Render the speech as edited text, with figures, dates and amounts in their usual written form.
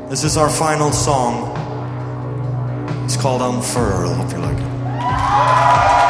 This is our final song. It's called Unfurl. Hope you like it.